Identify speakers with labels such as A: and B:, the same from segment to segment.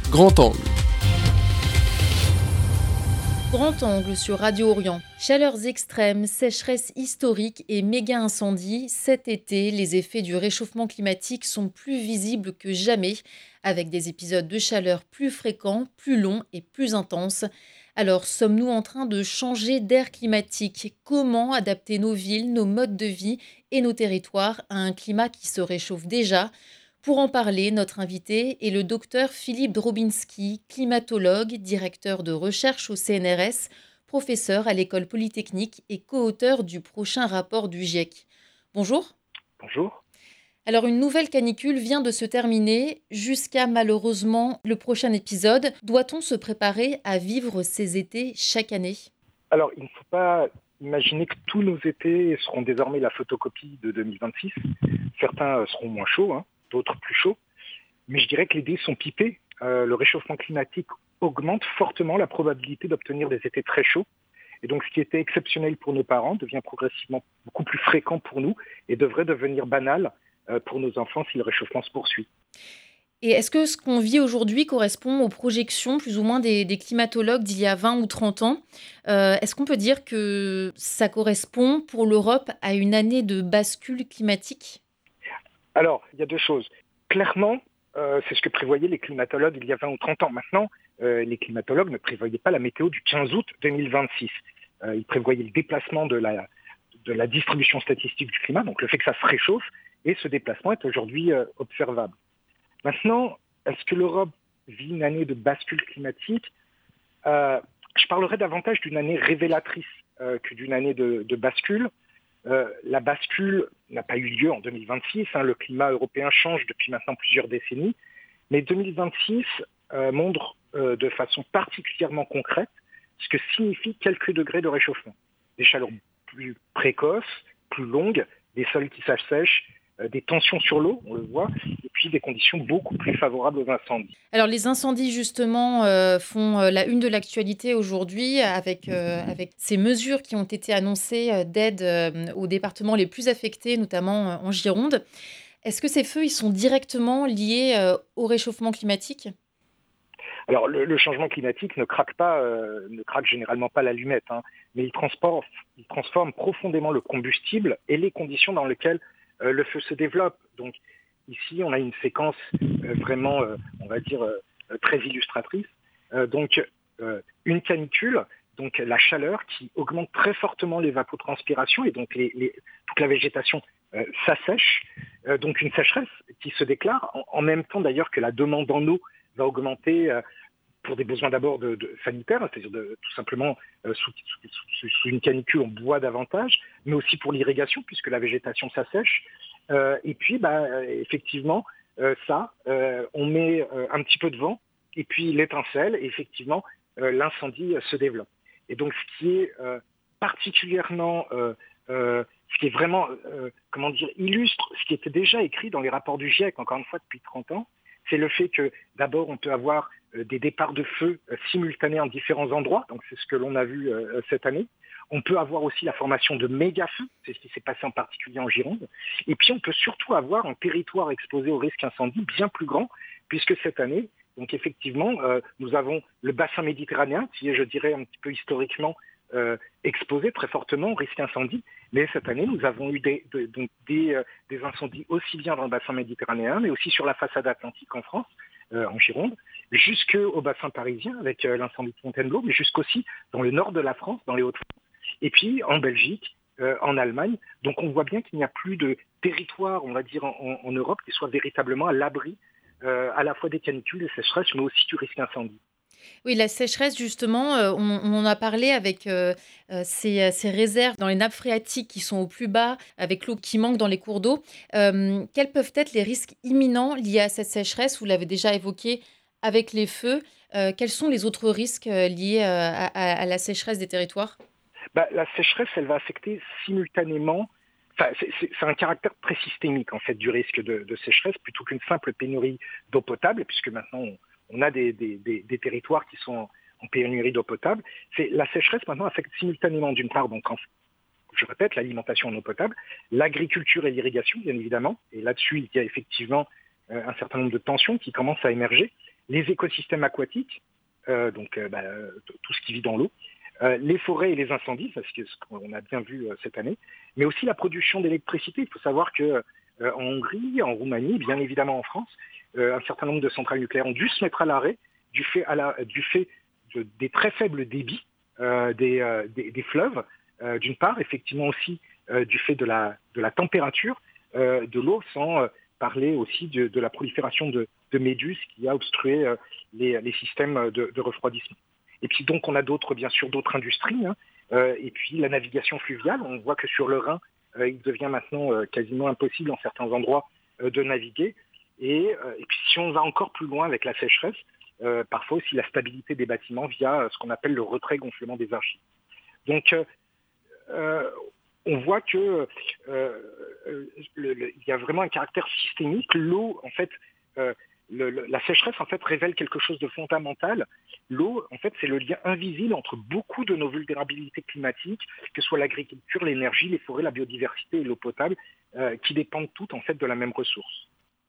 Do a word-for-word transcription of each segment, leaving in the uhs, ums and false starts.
A: Grand Angle.
B: Grand Angle sur Radio Orient. Chaleurs extrêmes, sécheresse historique et méga incendies. Cet été, les effets du réchauffement climatique sont plus visibles que jamais, avec des épisodes de chaleur plus fréquents, plus longs et plus intenses. Alors, sommes-nous en train de changer d'ère climatique ? Comment adapter nos villes, nos modes de vie et nos territoires à un climat qui se réchauffe déjà ? Pour en parler, notre invité est le docteur Philippe Drobinski, climatologue, directeur de recherche au C N R S, professeur à l'École polytechnique et co-auteur du prochain rapport du GIEC. Bonjour.
C: Bonjour.
B: Alors, une nouvelle canicule vient de se terminer jusqu'à malheureusement le prochain épisode. Doit-on se préparer à vivre ces étés chaque année ?
C: Alors, il ne faut pas imaginer que tous nos étés seront désormais la photocopie de deux mille vingt-six. Certains seront moins chauds, hein, d'autres plus chauds. Mais je dirais que les dés sont pipés. Euh, le réchauffement climatique augmente fortement la probabilité d'obtenir des étés très chauds. Et donc, ce qui était exceptionnel pour nos parents devient progressivement beaucoup plus fréquent pour nous et devrait devenir banal euh, pour nos enfants si le réchauffement se poursuit.
B: Et est-ce que ce qu'on vit aujourd'hui correspond aux projections plus ou moins des, des climatologues d'il y a vingt ou trente ans ? euh, Est-ce qu'on peut dire que ça correspond pour l'Europe à une année de bascule climatique ?
C: Alors, il y a deux choses. Clairement, euh, c'est ce que prévoyaient les climatologues il y a vingt ou trente ans. Maintenant, euh, les climatologues ne prévoyaient pas la météo du quinze août deux mille vingt-six. Euh, ils prévoyaient le déplacement de la, de la distribution statistique du climat, donc le fait que ça se réchauffe, et ce déplacement est aujourd'hui euh, observable. Maintenant, est-ce que l'Europe vit une année de bascule climatique ? euh, Je parlerais davantage d'une année révélatrice euh, que d'une année de, de bascule. Euh, la bascule n'a pas eu lieu en deux mille vingt-six, hein, le climat européen change depuis maintenant plusieurs décennies, mais deux mille vingt-six euh, montre euh, de façon particulièrement concrète ce que signifie quelques degrés de réchauffement. Des chaleurs plus précoces, plus longues, des sols qui s'assèchent, euh, des tensions sur l'eau, on le voit, et puis des conditions beaucoup plus favorables aux incendies.
B: Alors les incendies justement euh, font euh, la une de l'actualité aujourd'hui avec, euh, avec ces mesures qui ont été annoncées euh, d'aide euh, aux départements les plus affectés, notamment euh, en Gironde. Est-ce que ces feux ils sont directement liés euh, au réchauffement climatique ?
C: Alors le, le changement climatique ne craque pas, euh, ne craque généralement pas l'allumette, hein, mais il transforme, il transforme profondément le combustible et les conditions dans lesquelles euh, le feu se développe. Donc ici, on a une séquence euh, vraiment, euh, on va dire, euh, très illustratrice. Euh, donc euh, une canicule, donc la chaleur qui augmente très fortement l'évapotranspiration et donc les, les, toute la végétation euh, s'assèche. Euh, donc une sécheresse qui se déclare en, en même temps d'ailleurs que la demande en eau va augmenter euh, pour des besoins d'abord de, de sanitaires, c'est-à-dire de, tout simplement euh, sous, sous, sous une canicule on boit davantage, mais aussi pour l'irrigation puisque la végétation s'assèche. Euh, et puis bah, effectivement euh, ça, euh, on met euh, un petit peu de vent et puis l'étincelle et effectivement euh, l'incendie euh, se développe. Et donc ce qui est euh, particulièrement, euh, euh, ce qui est vraiment, euh, comment dire, illustre ce qui était déjà écrit dans les rapports du GIEC, encore une fois depuis trente ans, c'est le fait que d'abord on peut avoir euh, des départs de feu euh, simultanés en différents endroits, donc c'est ce que l'on a vu euh, cette année. On peut avoir aussi la formation de méga-feux, c'est ce qui s'est passé en particulier en Gironde. Et puis on peut surtout avoir un territoire exposé au risque incendie bien plus grand, puisque cette année, donc effectivement, euh, nous avons le bassin méditerranéen, qui est, je dirais, un petit peu historiquement euh, exposé très fortement au risque incendie. Mais cette année, nous avons eu des, de, donc des, euh, des incendies aussi bien dans le bassin méditerranéen, mais aussi sur la façade atlantique en France, euh, en Gironde, jusqu'au bassin parisien avec euh, l'incendie de Fontainebleau, mais jusqu'aussi dans le nord de la France, dans les Hauts-de-France, et puis en Belgique, euh, en Allemagne. Donc on voit bien qu'il n'y a plus de territoire, on va dire, en, en Europe qui soit véritablement à l'abri euh, à la fois des canicules, des sécheresses, mais aussi du risque incendie.
B: Oui, la sécheresse, justement, euh, on, on en a parlé avec euh, euh, ces, ces réserves dans les nappes phréatiques qui sont au plus bas, avec l'eau qui manque dans les cours d'eau. Euh, quels peuvent être les risques imminents liés à cette sécheresse ? Vous l'avez déjà évoqué avec les feux. Euh, quels sont les autres risques euh, liés euh, à, à, à la sécheresse des territoires ?
C: Bah, la sécheresse, elle va affecter simultanément. Enfin, c'est, c'est, c'est un caractère très systémique en fait du risque de, de sécheresse plutôt qu'une simple pénurie d'eau potable, puisque maintenant on, on a des, des, des, des territoires qui sont en, en pénurie d'eau potable. C'est la sécheresse maintenant affecte simultanément d'une part donc en, je répète l'alimentation en eau potable, l'agriculture et l'irrigation bien évidemment. Et là-dessus il y a effectivement euh, un certain nombre de tensions qui commencent à émerger. Les écosystèmes aquatiques, euh, donc euh, bah, tout ce qui vit dans l'eau, euh, les forêts et les incendies, c'est ce qu'on a bien vu euh, cette année, mais aussi la production d'électricité. Il faut savoir que euh, en Hongrie, en Roumanie, bien évidemment en France, euh, un certain nombre de centrales nucléaires ont dû se mettre à l'arrêt du fait, à la, du fait de, des très faibles débits euh, des, euh, des, des fleuves, euh, d'une part, effectivement aussi euh, du fait de la, de la température euh, de l'eau, sans euh, parler aussi de, de la prolifération de, de méduses qui a obstrué euh, les, les systèmes de, de refroidissement. Et puis donc on a d'autres, bien sûr, d'autres industries, hein, euh, et puis la navigation fluviale. On voit que sur le Rhin, euh, il devient maintenant euh, quasiment impossible en certains endroits euh, de naviguer. Et, euh, et puis si on va encore plus loin avec la sécheresse, euh, parfois aussi la stabilité des bâtiments via euh, ce qu'on appelle le retrait-gonflement des argiles. Donc euh, euh, on voit que euh, le, le, il y a vraiment un caractère systémique. L'eau, en fait, euh, le, le, la sécheresse en fait révèle quelque chose de fondamental. L'eau, en fait, c'est le lien invisible entre beaucoup de nos vulnérabilités climatiques, que ce soit l'agriculture, l'énergie, les forêts, la biodiversité et l'eau potable, euh, qui dépendent toutes en fait de la même ressource.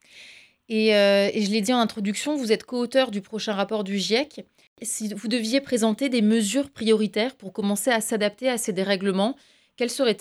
B: Et, euh, et je l'ai dit en introduction, vous êtes co-auteur du prochain rapport du GIEC. Si vous deviez présenter des mesures prioritaires pour commencer à s'adapter à ces dérèglements, quelles seraient-elles ?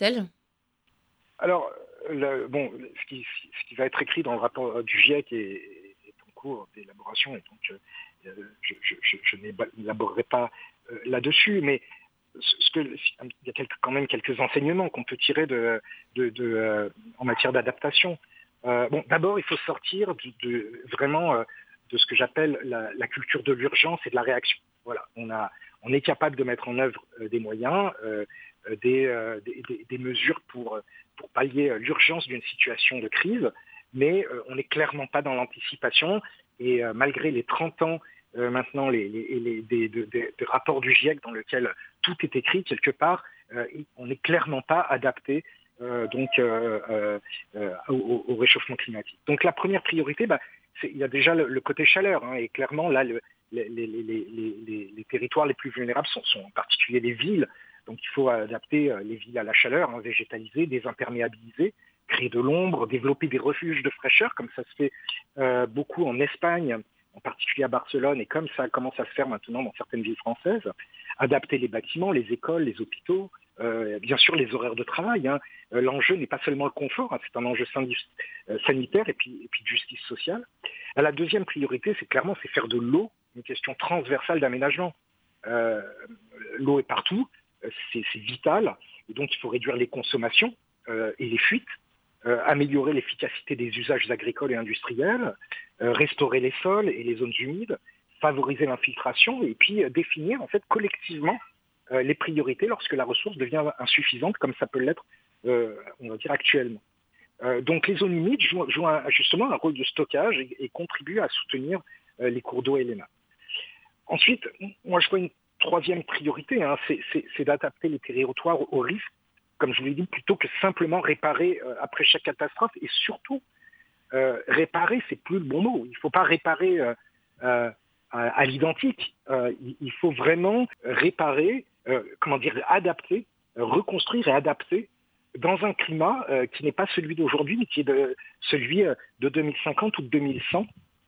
B: Alors,
C: le, bon, ce qui, ce qui va être écrit dans le rapport du GIEC est, est en cours d'élaboration, et donc euh, je, je, je, je n'élaborerai pas euh, là-dessus, mais ce que, il y a quelques, quand même quelques enseignements qu'on peut tirer de, de, de, euh, en matière d'adaptation. Euh, bon, d'abord, il faut sortir de, de, vraiment euh, de ce que j'appelle la, la culture de l'urgence et de la réaction. Voilà, on, a, on est capable de mettre en œuvre euh, des moyens, euh, des, euh, des, des, des mesures pour, pour pallier l'urgence d'une situation de crise, mais euh, on n'est clairement pas dans l'anticipation. Et euh, malgré les trente ans euh, maintenant, les, les, les, des, des, des rapports du GIEC dans lesquels tout est écrit quelque part, euh, on n'est clairement pas adapté Euh, donc euh, euh, euh, au, au réchauffement climatique. Donc la première priorité, bah, c'est, il y a déjà le, le côté chaleur, hein, et clairement là, le, les, les, les, les, les territoires les plus vulnérables sont, sont en particulier les villes. Donc il faut adapter les villes à la chaleur, hein, végétaliser, désimperméabiliser, créer de l'ombre, développer des refuges de fraîcheur, comme ça se fait euh, beaucoup en Espagne, en particulier à Barcelone, et comme ça commence à se faire maintenant dans certaines villes françaises. Adapter les bâtiments, les écoles, les hôpitaux, euh, bien sûr les horaires de travail. Hein. Euh, l'enjeu n'est pas seulement le confort, hein, c'est un enjeu sanitaire et puis, et puis de justice sociale. Et la deuxième priorité, c'est clairement c'est faire de l'eau une question transversale d'aménagement. Euh, l'eau est partout, c'est, c'est vital, et donc il faut réduire les consommations euh, et les fuites, euh, améliorer l'efficacité des usages agricoles et industriels, euh, restaurer les sols et les zones humides, favoriser l'infiltration et puis euh, définir en fait collectivement euh, les priorités lorsque la ressource devient insuffisante, comme ça peut l'être, euh, on va dire, actuellement. Euh, donc les zones humides jouent, jouent un, justement un rôle de stockage et, et contribuent à soutenir euh, les cours d'eau et les nappes. Ensuite, moi je vois une troisième priorité, hein, c'est, c'est, c'est d'adapter les territoires aux risques, comme je vous l'ai dit, plutôt que simplement réparer euh, après chaque catastrophe. Et surtout, euh, réparer, c'est plus le bon mot. Il ne faut pas réparer euh, euh, à, à l'identique. Euh, il, il faut vraiment réparer, euh, comment dire, adapter, euh, reconstruire et adapter dans un climat euh, qui n'est pas celui d'aujourd'hui, mais qui est de, celui euh, de deux mille cinquante ou de deux mille cent.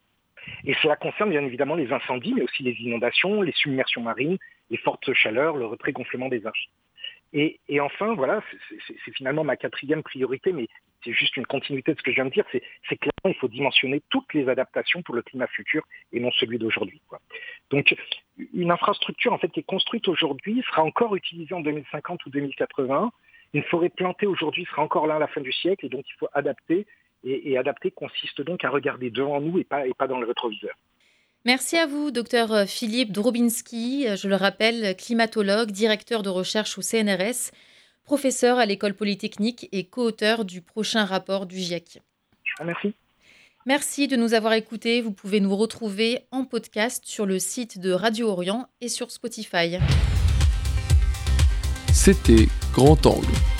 C: Et cela concerne bien évidemment les incendies, mais aussi les inondations, les submersions marines, les fortes chaleurs, le retrait-gonflement des argiles. Et, et enfin, voilà, c'est, c'est, c'est finalement ma quatrième priorité, mais c'est juste une continuité de ce que je viens de dire, c'est, c'est clairement il faut dimensionner toutes les adaptations pour le climat futur et non celui d'aujourd'hui, quoi. Donc, une infrastructure en fait qui est construite aujourd'hui sera encore utilisée en deux mille cinquante ou deux mille quatre-vingts. Une forêt plantée aujourd'hui sera encore là à la fin du siècle, et donc il faut adapter. Et, et adapter consiste donc à regarder devant nous et pas, et pas dans le rétroviseur.
B: Merci à vous, docteur Philippe Drobinski. Je le rappelle, climatologue, directeur de recherche au C N R S, professeur à l'École polytechnique et co-auteur du prochain rapport du GIEC.
C: Je vous remercie.
B: Merci de nous avoir écoutés. Vous pouvez nous retrouver en podcast sur le site de Radio Orient et sur Spotify.
A: C'était Grand Angle.